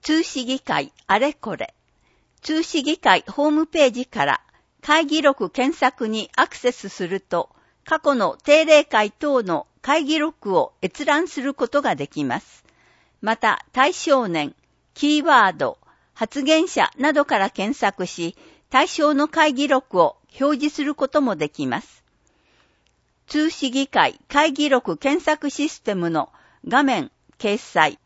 通市議会あれこれ。通市議会ホームページから会議録検索にアクセスすると、過去の定例会等の会議録を閲覧することができます。また、対象年、キーワード、発言者などから検索し、対象の会議録を表示することもできます。通市議会会議録検索システムの画面掲載